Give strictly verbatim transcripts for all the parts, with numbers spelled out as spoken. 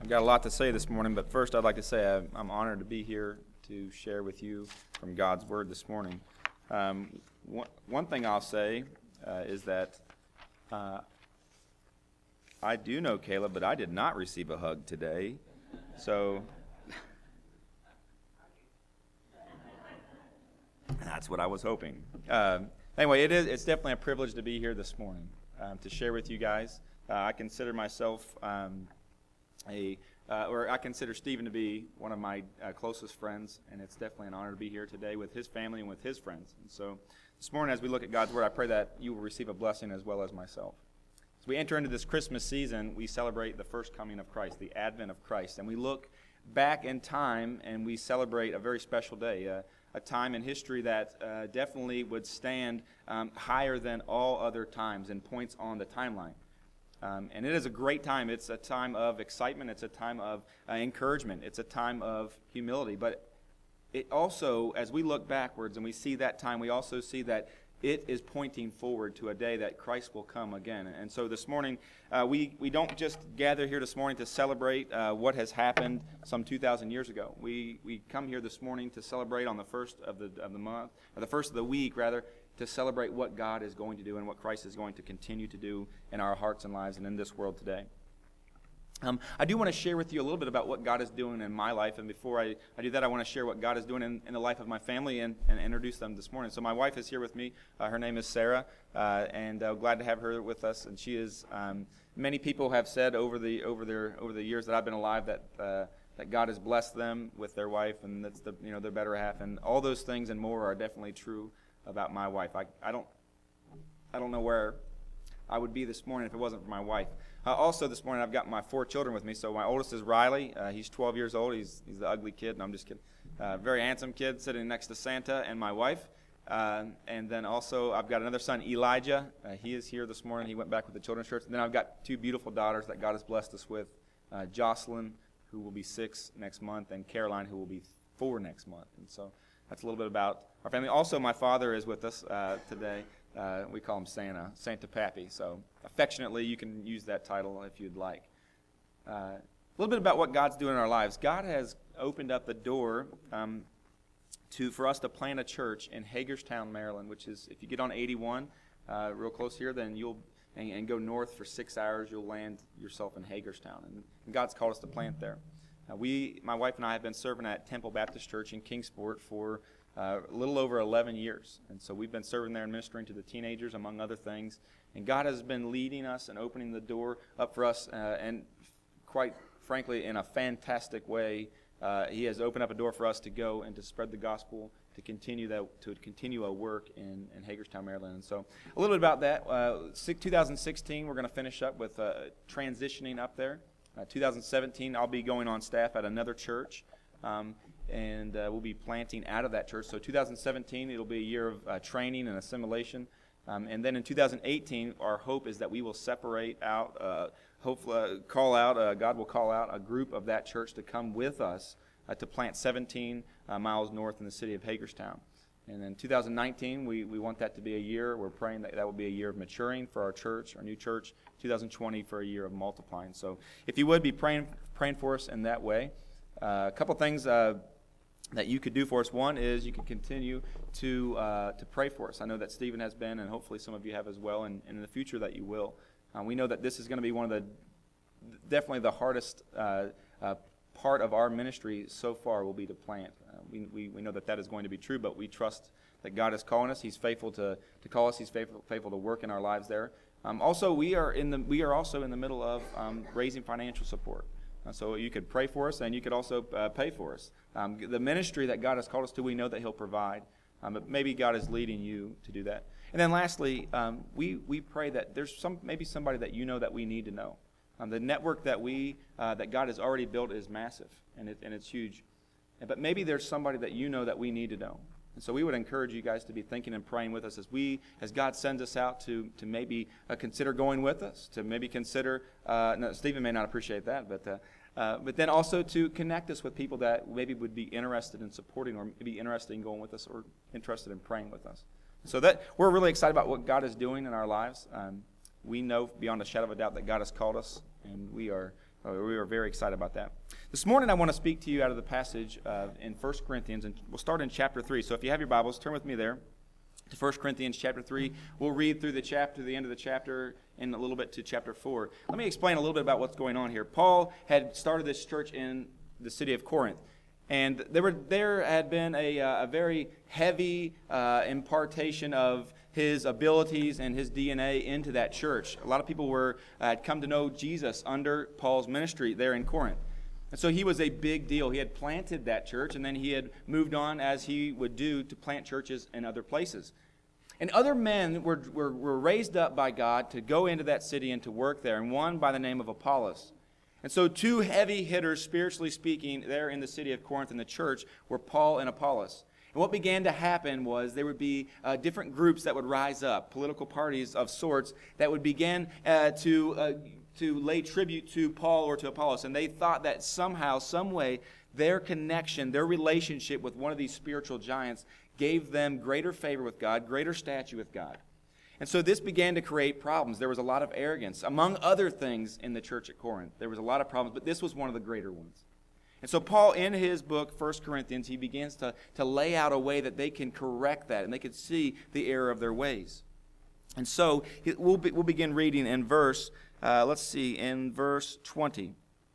I've got a lot to say this morning, but first I'd like to say I'm, I'm honored to be here to share with you from God's Word this morning. Um, one, one thing I'll say uh, is that uh, I do know Caleb, but I did not receive a hug today. So that's what I was hoping. Uh, anyway, it is, it's definitely a privilege to be here this morning um, to share with you guys. Uh, I consider myself um, a, uh, or I consider Stephen to be one of my uh, closest friends, and it's definitely an honor to be here today with his family and with his friends. And so this morning, as we look at God's Word, I pray that you will receive a blessing as well as myself. As we enter into this Christmas season, we celebrate the first coming of Christ, the advent of Christ, and we look back in time and we celebrate a very special day, uh, a time in history that uh, definitely would stand um, higher than all other times and points on the timeline. Um, and it is a great time. It's a time of excitement. It's a time of uh, encouragement. It's a time of humility. But it also, as we look backwards and we see that time, we also see that it is pointing forward to a day that Christ will come again. And so this morning, uh, we, we don't just gather here this morning to celebrate uh, what has happened some two thousand years ago. We we come here this morning to celebrate on the first of the of the month, or the first of the week, rather, to celebrate what God is going to do and what Christ is going to continue to do in our hearts and lives and in this world today. Um, I do want to share with you a little bit about what God is doing in my life, and before I, I do that, I want to share what God is doing in, in the life of my family and, and introduce them this morning. So my wife is here with me. Uh, her name is Sarah, uh, and uh, glad to have her with us. And she is. Um, many people have said over the over their over the years that I've been alive that uh, that God has blessed them with their wife, and that's the you know their better half, and all those things and more are definitely true about my wife. I I don't I don't know where I would be this morning if it wasn't for my wife. Uh, also this morning I've got my four children with me. So my oldest is Riley. Uh, he's twelve years old. He's he's the ugly kid. No, I'm just kidding. Uh, very handsome kid sitting next to Santa and my wife. Uh, and then also I've got another son, Elijah. Uh, he is here this morning. He went back with the children's church. And then I've got two beautiful daughters that God has blessed us with. Uh, Jocelyn, who will be six next month, and Caroline, who will be four next month. And so that's a little bit about our family. Also, my father is with us uh, today. Uh, we call him Santa, Santa Pappy. So affectionately, you can use that title if you'd like. Uh, a little bit about what God's doing in our lives. God has opened up the door um, to for us to plant a church in Hagerstown, Maryland, which is, if you get on eighty-one, uh, real close here, then you'll and, and go north for six hours, you'll land yourself in Hagerstown. And, and God's called us to plant there. Uh, we, my wife and I, have been serving at Temple Baptist Church in Kingsport for Uh, a little over eleven years. And so we've been serving there and ministering to the teenagers, among other things. And God has been leading us and opening the door up for us, uh, and quite frankly, in a fantastic way, uh, He has opened up a door for us to go and to spread the gospel, to continue that, to continue a work in, in Hagerstown, Maryland. And so a little bit about that. Uh, twenty sixteen, we're going to finish up with uh, transitioning up there. Uh, two thousand seventeen, I'll be going on staff at another church. Um, and uh, we'll be planting out of that church. So two thousand seventeen, it'll be a year of uh, training and assimilation. Um, and then in two thousand eighteen, our hope is that we will separate out, uh, hopefully uh, call out, uh, God will call out a group of that church to come with us uh, to plant seventeen uh, miles north in the city of Hagerstown. And then two thousand nineteen, we, we want that to be a year. We're praying that that will be a year of maturing for our church, our new church. two thousand twenty for a year of multiplying. So if you would be praying, praying for us in that way. Uh, a couple things uh, that you could do for us. One is you can continue to uh, to pray for us. I know that Stephen has been, and hopefully some of you have as well, and, and in the future that you will. Uh, we know that this is going to be one of the, definitely the hardest uh, uh, part of our ministry so far will be to plant. Uh, we, we we know that that is going to be true, but we trust that God is calling us. He's faithful to, to call us. He's faithful faithful to work in our lives there. Um, also, we are in the we are also in the middle of um, raising financial support. So you could pray for us, and you could also uh, pay for us. Um, the ministry that God has called us to, we know that He'll provide. Um, but maybe God is leading you to do that. And then lastly, um, we we pray that there's some maybe somebody that you know that we need to know. Um, the network that we uh, that God has already built is massive, and it and it's huge. But maybe there's somebody that you know that we need to know. And so we would encourage you guys to be thinking and praying with us as we, as God sends us out to to maybe uh, consider going with us, to maybe consider. Uh, no, Stephen may not appreciate that, but uh, uh, but then also to connect us with people that maybe would be interested in supporting, or maybe interested in going with us, or interested in praying with us. So that we're really excited about what God is doing in our lives. Um, we know beyond a shadow of a doubt that God has called us, and we are Uh, we are very excited about that. This morning I want to speak to you out of the passage uh, in First Corinthians, and we'll start in chapter three. So if you have your Bibles, turn with me there to First Corinthians chapter three. We'll read through the chapter, the end of the chapter, and a little bit to chapter four. Let me explain a little bit about what's going on here. Paul had started this church in the city of Corinth. And there were there had been a, uh, a very heavy uh, impartation of his abilities and his D N A into that church. A lot of people were uh, had come to know Jesus under Paul's ministry there in Corinth. And so he was a big deal. He had planted that church, and then he had moved on, as he would do, to plant churches in other places. And other men were, were, were raised up by God to go into that city and to work there, and one by the name of Apollos. And so two heavy hitters, spiritually speaking, there in the city of Corinth in the church were Paul and Apollos. And what began to happen was there would be uh, different groups that would rise up, political parties of sorts, that would begin uh, to uh, to lay tribute to Paul or to Apollos. And they thought that somehow, some way, their connection, their relationship with one of these spiritual giants gave them greater favor with God, greater stature with God. And so this began to create problems. There was a lot of arrogance, among other things, in the church at Corinth. There was a lot of problems, but this was one of the greater ones. And so Paul, in his book, First Corinthians, he begins to, to lay out a way that they can correct that, and they can see the error of their ways. And so we'll, be, we'll begin reading in verse, uh, let's see, in verse twenty.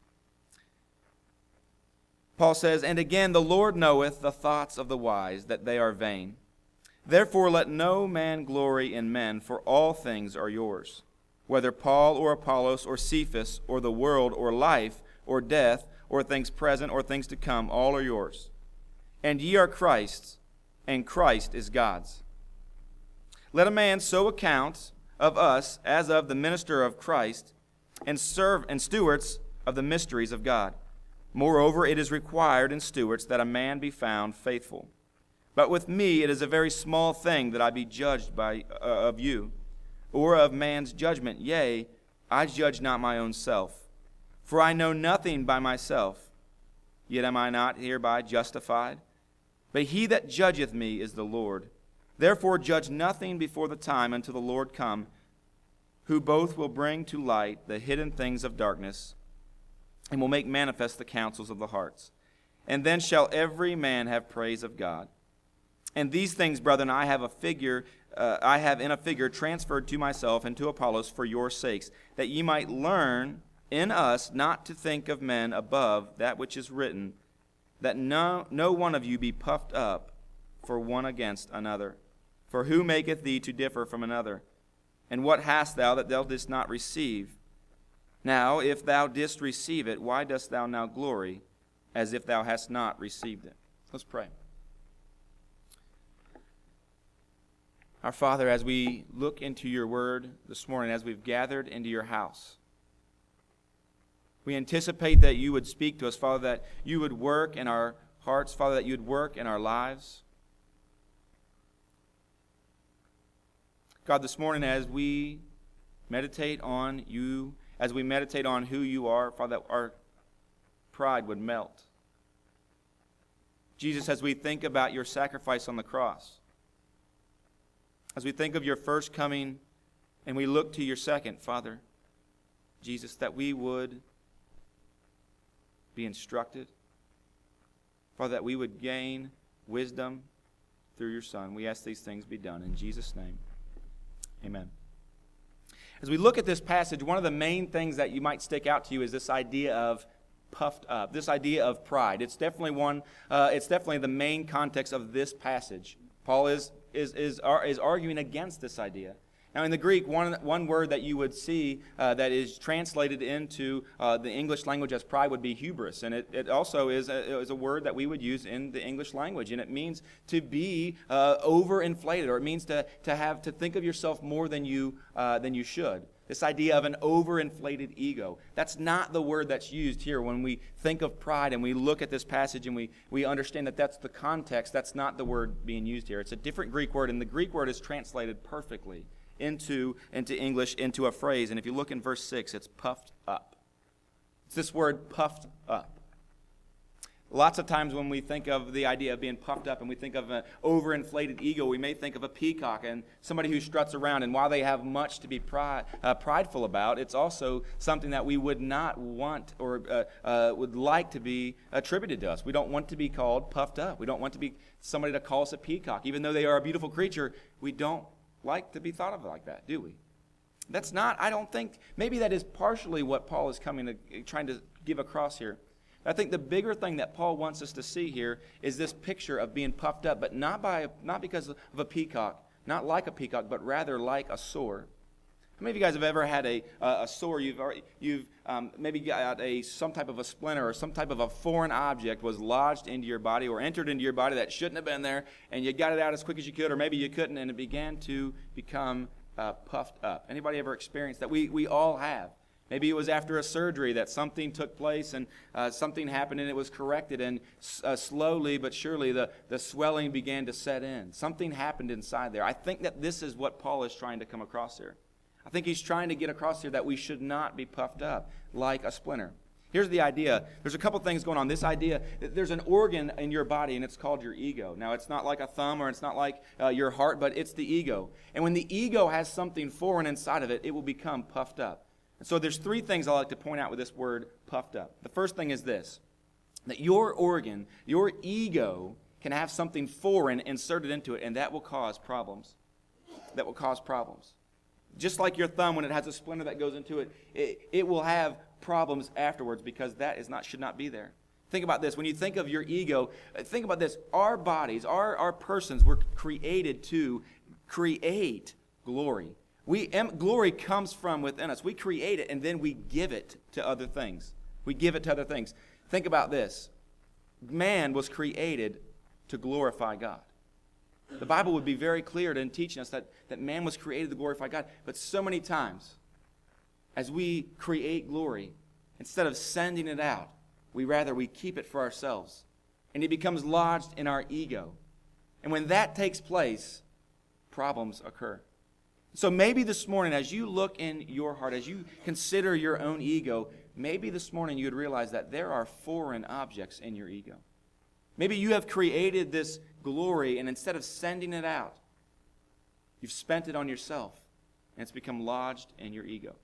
Paul says, "And again, the Lord knoweth the thoughts of the wise, that they are vain. Therefore let no man glory in men, for all things are yours, whether Paul or Apollos or Cephas or the world or life or death or things present or things to come, all are yours. And ye are Christ's, and Christ is God's. Let a man so account of us as of the minister of Christ, and serve and stewards of the mysteries of God. Moreover, it is required in stewards that a man be found faithful. But with me it is a very small thing that I be judged by uh, of you, or of man's judgment. Yea, I judge not my own self. For I know nothing by myself, yet am I not hereby justified. But he that judgeth me is the Lord. Therefore judge nothing before the time until the Lord come, who both will bring to light the hidden things of darkness, and will make manifest the counsels of the hearts. And then shall every man have praise of God. And these things, brethren, I have a figure, uh, I have in a figure transferred to myself and to Apollos for your sakes, that ye might learn in us not to think of men above that which is written, that no, no one of you be puffed up for one against another. For who maketh thee to differ from another? And what hast thou that thou didst not receive? Now, if thou didst receive it, why dost thou now glory as if thou hast not received it?" Let's pray. Our Father, as we look into your word this morning, as we've gathered into your house, we anticipate that you would speak to us, Father, that you would work in our hearts, Father, that you would work in our lives. God, this morning as we meditate on you, as we meditate on who you are, Father, that our pride would melt. Jesus, as we think about your sacrifice on the cross, as we think of your first coming and we look to your second, Father, Jesus, that we would be instructed, Father, that we would gain wisdom through your Son. We ask these things be done in Jesus' name. Amen. As we look at this passage, one of the main things that you might stick out to you is this idea of puffed up, this idea of pride. It's definitely one. Uh, it's definitely the main context of this passage. Paul is is is is arguing against this idea. Now, in the Greek, one one word that you would see uh, that is translated into uh, the English language as pride would be hubris, and it, it also is a, is a word that we would use in the English language, and it means to be uh, overinflated, or it means to to have to think of yourself more than you uh, than you should. This idea of an overinflated ego. That's not the word that's used here when we think of pride and we look at this passage and we, we understand that that's the context. That's not the word being used here. It's a different Greek word, and the Greek word is translated perfectly into, into English, into a phrase. And if you look in verse six, it's puffed up. It's this word, puffed up. Lots of times when we think of the idea of being puffed up and we think of an overinflated ego, we may think of a peacock and somebody who struts around. And while they have much to be pride, uh, prideful about, it's also something that we would not want or uh, uh, would like to be attributed to us. We don't want to be called puffed up. We don't want to be somebody to call us a peacock. Even though they are a beautiful creature, we don't like to be thought of like that, do we? That's not, I don't think, maybe that is partially what Paul is coming to, trying to give across here. I think the bigger thing that Paul wants us to see here is this picture of being puffed up, but not by not because of a peacock, not like a peacock, but rather like a sore. How many of you guys have ever had a a, a sore? You've already, you've um, maybe got a some type of a splinter or some type of a foreign object was lodged into your body or entered into your body that shouldn't have been there, and you got it out as quick as you could, or maybe you couldn't, and it began to become uh, puffed up. Anybody ever experienced that? We we all have. Maybe it was after a surgery that something took place and uh, something happened and it was corrected, and uh, slowly but surely the, the swelling began to set in. Something happened inside there. I think that this is what Paul is trying to come across here. I think he's trying to get across here that we should not be puffed up like a splinter. Here's the idea. There's a couple things going on. This idea, there's an organ in your body, and it's called your ego. Now, it's not like a thumb or it's not like uh, your heart, but it's the ego. And when the ego has something foreign inside of it, it will become puffed up. So there's three things I like to point out with this word puffed up. The first thing is this, that your organ, your ego, can have something foreign inserted into it, and that will cause problems. That will cause problems. Just like your thumb, when it has a splinter that goes into it, it, it will have problems afterwards because that is not should not be there. Think about this. When you think of your ego, think about this. Our bodies, our, our persons were created to create glory. We em, glory comes from within us. We create it and then we give it to other things. We give it to other things. Think about this. Man was created to glorify God. The Bible would be very clear in teaching us that, that man was created to glorify God. But so many times, as we create glory, instead of sending it out, we rather we keep it for ourselves. And it becomes lodged in our ego. And when that takes place, problems occur. So maybe this morning, as you look in your heart, as you consider your own ego, maybe this morning you would realize that there are foreign objects in your ego. Maybe you have created this glory, and instead of sending it out, you've spent it on yourself, and it's become lodged in your ego.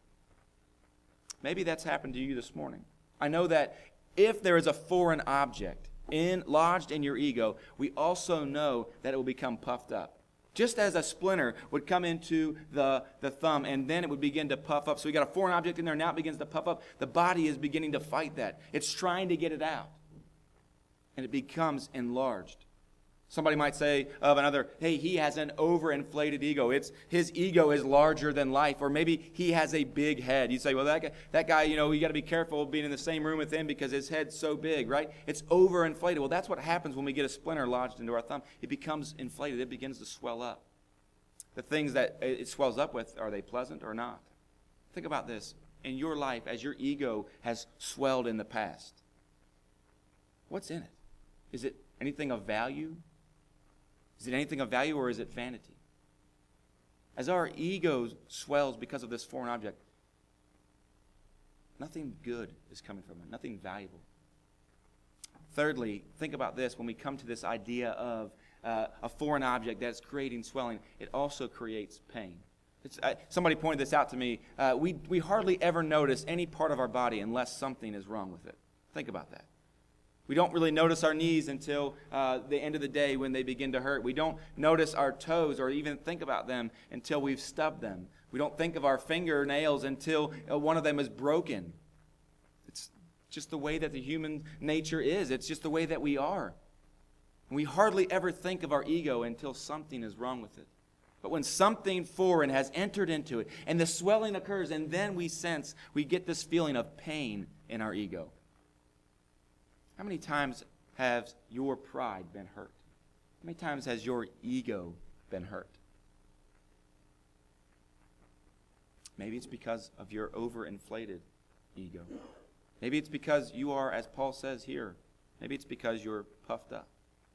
Maybe that's happened to you this morning. I know that if there is a foreign object in lodged in your ego, we also know that it will become puffed up. Just as a splinter would come into the, the thumb and then it would begin to puff up. So we got a foreign object in there, now it begins to puff up. The body is beginning to fight that. It's trying to get it out. And it becomes enlarged. Somebody might say of another, hey, he has an overinflated ego. It's his ego is larger than life. Or maybe he has a big head. You say, well, that guy, that guy, you know, you got to be careful being in the same room with him because his head's so big, right? It's overinflated. Well, that's what happens when we get a splinter lodged into our thumb. It becomes inflated. It begins to swell up. The things that it swells up with, are they pleasant or not? Think about this. In your life, as your ego has swelled in the past, what's in it? Is it anything of value? Is it anything of value, or is it vanity? As our ego swells because of this foreign object, nothing good is coming from it, nothing valuable. Thirdly, think about this. When we come to this idea of uh, a foreign object that's creating swelling, it also creates pain. It's, uh, somebody pointed this out to me. Uh, we, we hardly ever notice any part of our body unless something is wrong with it. Think about that. We don't really notice our knees until uh, the end of the day when they begin to hurt. We don't notice our toes or even think about them until we've stubbed them. We don't think of our fingernails until uh, one of them is broken. It's just the way that the human nature is. It's just the way that we are. And we hardly ever think of our ego until something is wrong with it. But when something foreign has entered into it and the swelling occurs, and then we sense, we get this feeling of pain in our ego. How many times has your pride been hurt? How many times has your ego been hurt? Maybe it's because of your overinflated ego. Maybe it's because you are, as Paul says here, maybe it's because you're puffed up.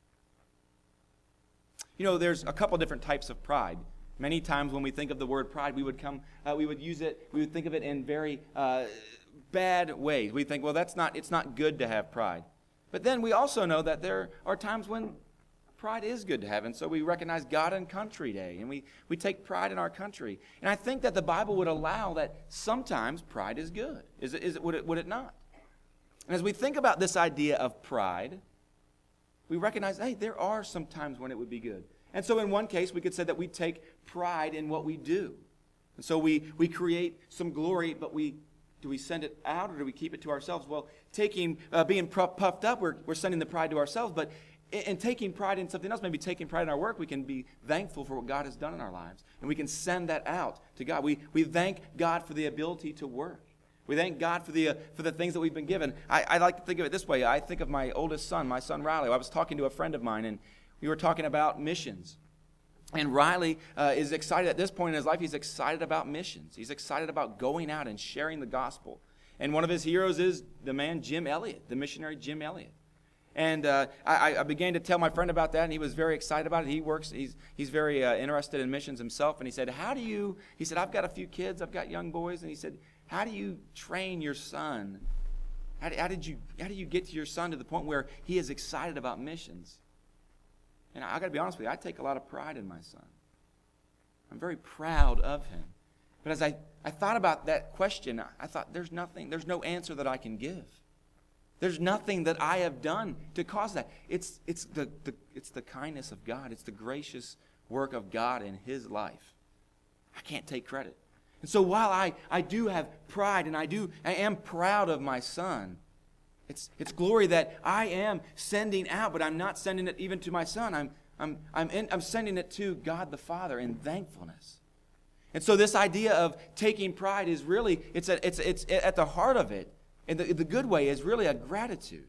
You know, there's a couple different types of pride. Many times when we think of the word pride, we would come, uh, we would use it, we would think of it in very uh, bad ways. We think, well, that's not, it's not good to have pride. But then we also know that there are times when pride is good to have. And so we recognize God and Country Day, and we, we take pride in our country. And I think that the Bible would allow that sometimes pride is good. Is it, is it, would it, would it not? And as we think about this idea of pride, we recognize, hey, there are some times when it would be good. And so in one case, we could say that we take pride in what we do. And so we, we create some glory, but we do we send it out or do we keep it to ourselves? Well, taking uh, being puffed up, we're, we're sending the pride to ourselves. But in, in taking pride in something else, maybe taking pride in our work, we can be thankful for what God has done in our lives. And we can send that out to God. We, we thank God for the ability to work. We thank God for the uh, for the things that we've been given. I, I like to think of it this way. I think of my oldest son, my son Riley. I was talking to a friend of mine, and we were talking about missions. And Riley uh, is excited at this point in his life. He's excited about missions. He's excited about going out and sharing the gospel. And one of his heroes is the man Jim Elliot, the missionary Jim Elliot. And uh, I, I began to tell my friend about that, and he was very excited about it. He works. He's he's very uh, interested in missions himself. And he said, "How do you?" He said, "I've got a few kids. I've got young boys." And he said, "How do you train your son? How, how did you how do you get to your son to the point where he is excited about missions?" And I got to be honest with you, I take a lot of pride in my son. I'm very proud of him. But as I, I thought about that question, I thought there's nothing, there's no answer that I can give. There's nothing that I have done to cause that. It's, it's, the, the, it's the kindness of God. It's the gracious work of God in his life. I can't take credit. And so while I, I do have pride and I do I am proud of my son, It's it's glory that I am sending out, but I'm not sending it even to my son. I'm I'm I'm in, I'm sending it to God the Father in thankfulness. And so this idea of taking pride is really it's a, it's it's at the heart of it, and the the good way is really a gratitude.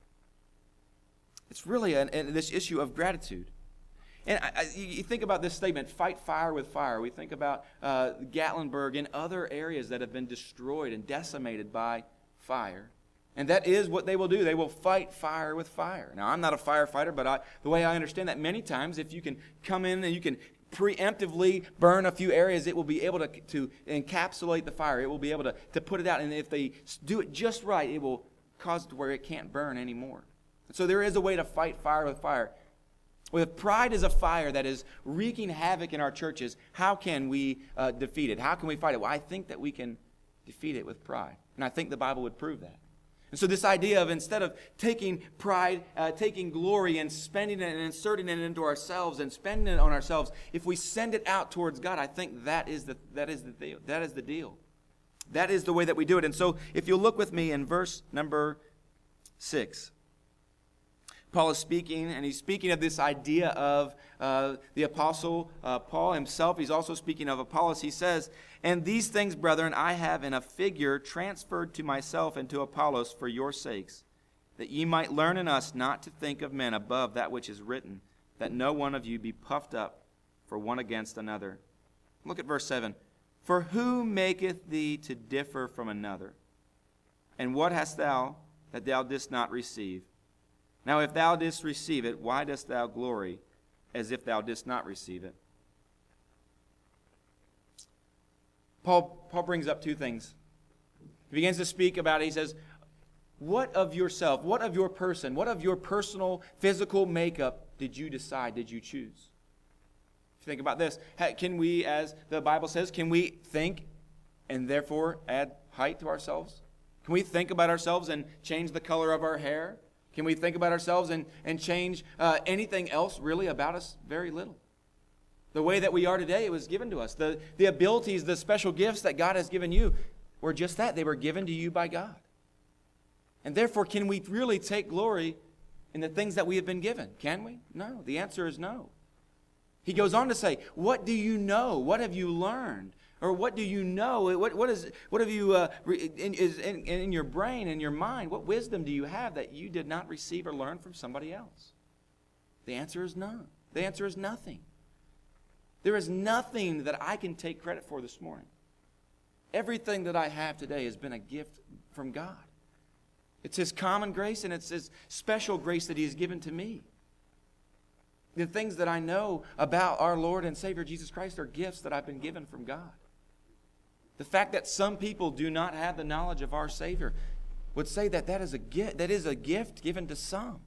It's really an, an, this issue of gratitude. And I, I, you think about this statement: "Fight fire with fire." We think about uh, Gatlinburg and other areas that have been destroyed and decimated by fire. And that is what they will do. They will fight fire with fire. Now, I'm not a firefighter, but I, the way I understand that, many times if you can come in and you can preemptively burn a few areas, it will be able to, to encapsulate the fire. It will be able to, to put it out. And if they do it just right, it will cause it to where it can't burn anymore. So there is a way to fight fire with fire. With pride is a fire that is wreaking havoc in our churches, how can we uh, defeat it? How can we fight it? Well, I think that we can defeat it with pride. And I think the Bible would prove that. And so this idea of instead of taking pride, uh, taking glory and spending it and inserting it into ourselves and spending it on ourselves, if we send it out towards God, I think that is the that is the deal. That is the deal. That is the way that we do it. And so if you'll look with me in verse number six, Paul is speaking, and he's speaking of this idea of uh, the apostle uh, Paul himself. He's also speaking of Apollos. He says, "And these things, brethren, I have in a figure transferred to myself and to Apollos for your sakes, that ye might learn in us not to think of men above that which is written, that no one of you be puffed up for one against another." Look at verse seven. "For who maketh thee to differ from another? And what hast thou that thou didst not receive? Now if thou didst receive it, why dost thou glory as if thou didst not receive it?" Paul, Paul brings up two things. He begins to speak about it. He says, what of yourself, what of your person, what of your personal physical makeup did you decide, did you choose? If you think about this, can we, as the Bible says, can we think and therefore add height to ourselves? Can we think about ourselves and change the color of our hair? Can we think about ourselves and, and change uh, anything else really about us? Very little. The way that we are today, it was given to us. The, the abilities, the special gifts that God has given you were just that. They were given to you by God. And therefore, can we really take glory in the things that we have been given? Can we? No. The answer is no. He goes on to say, what do you know? What have you learned? Or what do you know? What what is what have you uh, in, is in, in your brain, in your mind? What wisdom do you have that you did not receive or learn from somebody else? The answer is none. The answer is nothing. There is nothing that I can take credit for this morning. Everything that I have today has been a gift from God. It's His common grace and it's His special grace that He has given to me. The things that I know about our Lord and Savior Jesus Christ are gifts that I've been given from God. The fact that some people do not have the knowledge of our Savior, would say that that is a gift, that is a gift given to some.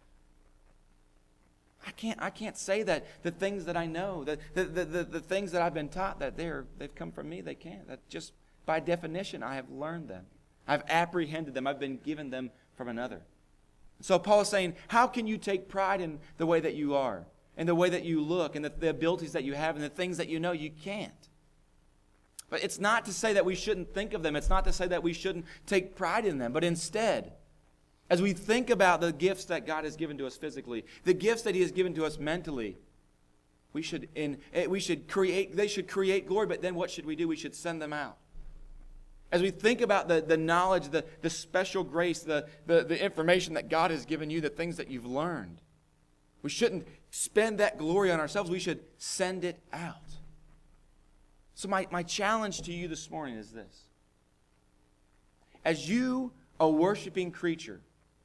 I can't, I can't say that the things that I know, the, the, the, the, the things that I've been taught, that they're, they've come from me, they can't. That just by definition, I have learned them. I've apprehended them. I've been given them from another. So Paul is saying, how can you take pride in the way that you are, and the way that you look, and the, the abilities that you have, and the things that you know? You can't. But it's not to say that we shouldn't think of them. It's not to say that we shouldn't take pride in them. But instead, as we think about the gifts that God has given to us physically, the gifts that He has given to us mentally, we should in we should create. They should create glory. But then, what should we do? We should send them out. As we think about the, the knowledge, the, the special grace, the, the, the information that God has given you, the things that you've learned, we shouldn't spend that glory on ourselves. We should send it out. So my, my challenge to you this morning is this. As you, a worshiping creature,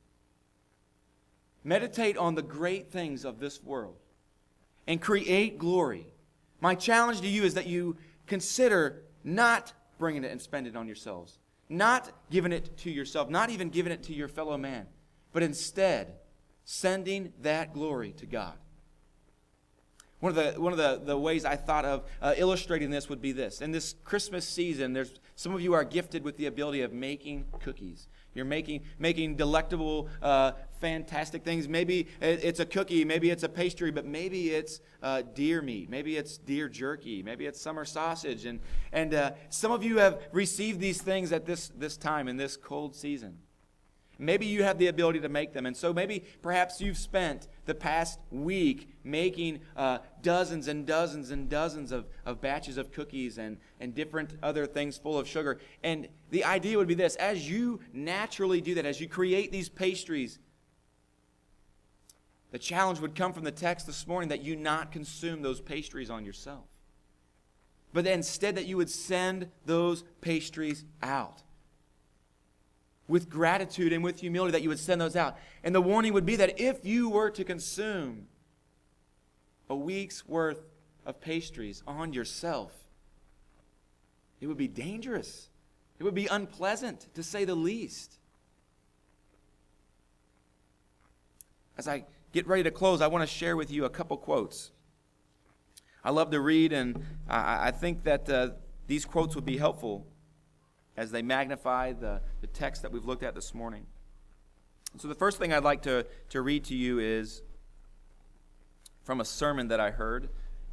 meditate on the great things of this world and create glory, my challenge to you is that you consider not bringing it and spending it on yourselves, not giving it to yourself, not even giving it to your fellow man, but instead sending that glory to God. One of the one of the, the ways I thought of uh, illustrating this would be this. In this Christmas season, there's some of you are gifted with the ability of making cookies. You're making making delectable, uh, fantastic things. Maybe it's a cookie, maybe it's a pastry, but maybe it's uh, deer meat, maybe it's deer jerky, maybe it's summer sausage. And and uh, some of you have received these things at this this time in this cold season. Maybe you have the ability to make them. And so maybe perhaps you've spent the past week making uh, dozens and dozens and dozens of, of batches of cookies and, and different other things full of sugar. And the idea would be this. As you naturally do that, as you create these pastries, the challenge would come from the text this morning that you not consume those pastries on yourself. But instead that you would send those pastries out. With gratitude and with humility, that you would send those out. And the warning would be that if you were to consume a week's worth of pastries on yourself, it would be dangerous. It would be unpleasant, to say the least. As I get ready to close, I want to share with you a couple quotes. I love to read, and I, I think that uh, these quotes would be helpful as they magnify the, the text that we've looked at this morning. So the first thing I'd like to, to read to you is from a sermon that I heard.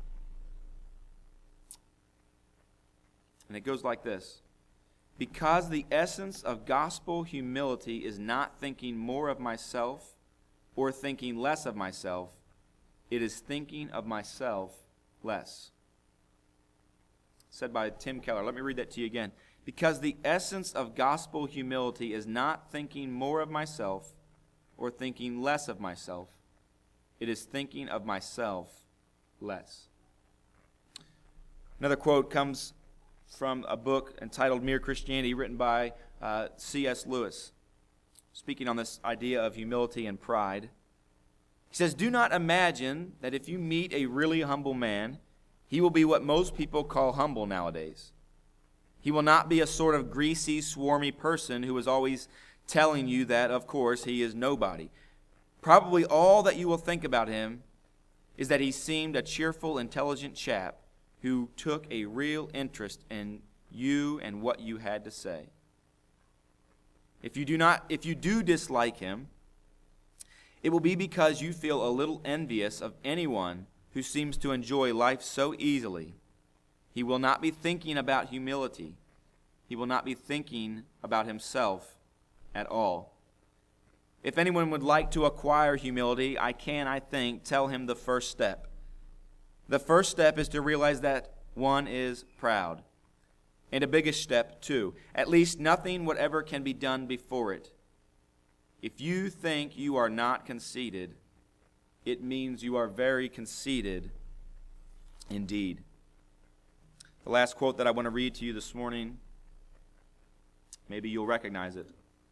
And it goes like this. Because the essence of gospel humility is not thinking more of myself or thinking less of myself, it is thinking of myself less. Said by Tim Keller. Let me read that to you again. Because the essence of gospel humility is not thinking more of myself or thinking less of myself. It is thinking of myself less. Another quote comes from a book entitled Mere Christianity, written by uh, C S Lewis, speaking on this idea of humility and pride. He says, "Do not imagine that if you meet a really humble man, he will be what most people call humble nowadays. He will not be a sort of greasy, swarmy person who is always telling you that, of course, he is nobody. Probably all that you will think about him is that he seemed a cheerful, intelligent chap who took a real interest in you and what you had to say. If you do not, if you do dislike him, it will be because you feel a little envious of anyone who seems to enjoy life so easily. He will not be thinking about humility. He will not be thinking about himself at all. If anyone would like to acquire humility, I can, I think, tell him the first step. The first step is to realize that one is proud. And a biggest step, too. At least nothing whatever can be done before it. If you think you are not conceited, it means you are very conceited indeed." The last quote that I want to read to you this morning, maybe you'll recognize it.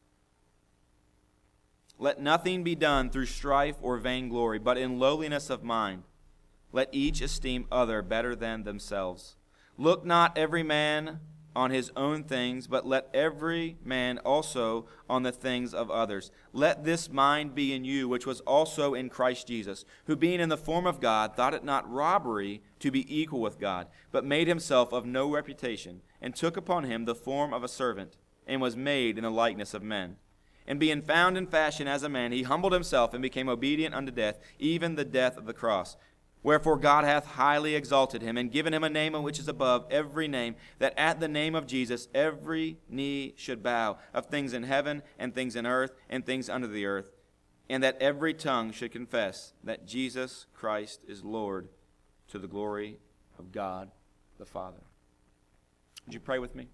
"Let nothing be done through strife or vainglory, but in lowliness of mind. Let each esteem other better than themselves. Look not every man on his own things, but let every man also on the things of others. Let this mind be in you, which was also in Christ Jesus, who being in the form of God, thought it not robbery to be equal with God, but made himself of no reputation, and took upon him the form of a servant, and was made in the likeness of men. And being found in fashion as a man, he humbled himself and became obedient unto death, even the death of the cross. Wherefore God hath highly exalted him, and given him a name which is above every name, that at the name of Jesus every knee should bow, of things in heaven, and things in earth, and things under the earth, and that every tongue should confess that Jesus Christ is Lord, to the glory of God the Father. Would you pray with me?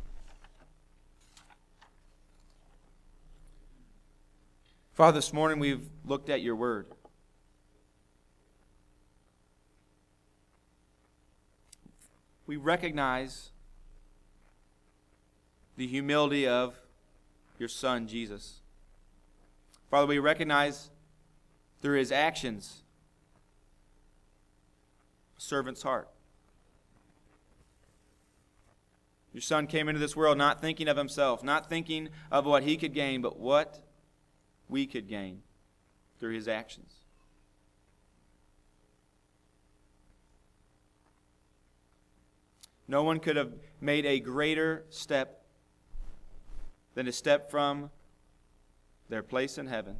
Father, this morning we've looked at your word. We recognize the humility of your Son, Jesus. Father, we recognize through his actions a servant's heart. Your Son came into this world not thinking of himself, not thinking of what he could gain, but what we could gain through his actions. No one could have made a greater step than to step from their place in heaven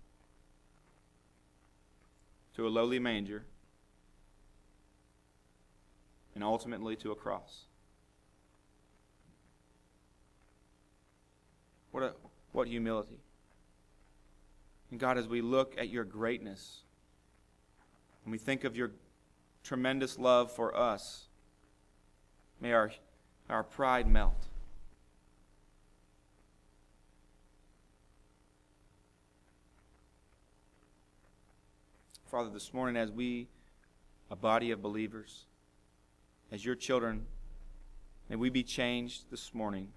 to a lowly manger and ultimately to a cross. What a, what humility. And God, as we look at your greatness, and we think of your tremendous love for us, may our, our pride melt. Father, this morning as we, a body of believers, as your children, may we be changed this morning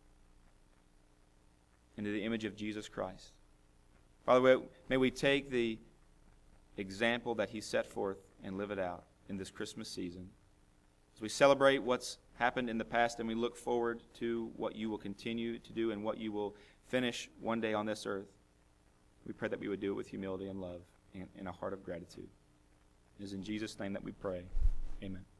into the image of Jesus Christ. Father, may we take the example that he set forth and live it out in this Christmas season. As we celebrate what's happened in the past and we look forward to what you will continue to do and what you will finish one day on this earth, we pray that we would do it with humility and love and in a heart of gratitude. It is in Jesus' name that we pray. Amen.